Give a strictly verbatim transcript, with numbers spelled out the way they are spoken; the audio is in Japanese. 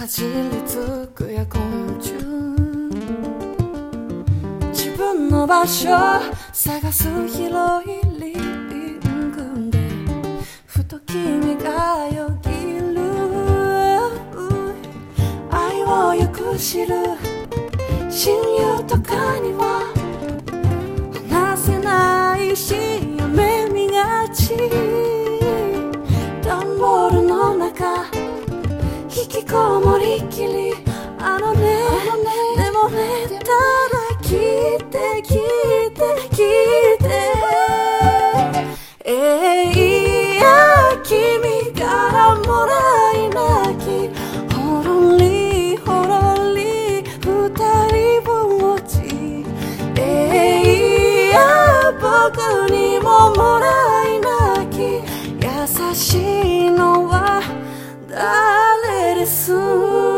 かじりつくや昆虫、自分の場所探す広いリビングでふと君がよぎる、愛をよく知る親友とかには話せないしやめみがち、段ボールの中引きこもりきり、あのね、あのねでもね、ただ聞いて聞いて聞いて、えいや君からもらい泣き、ほろりほろり二人ぼっち、えいや僕にももらい泣き、優しいのは誰です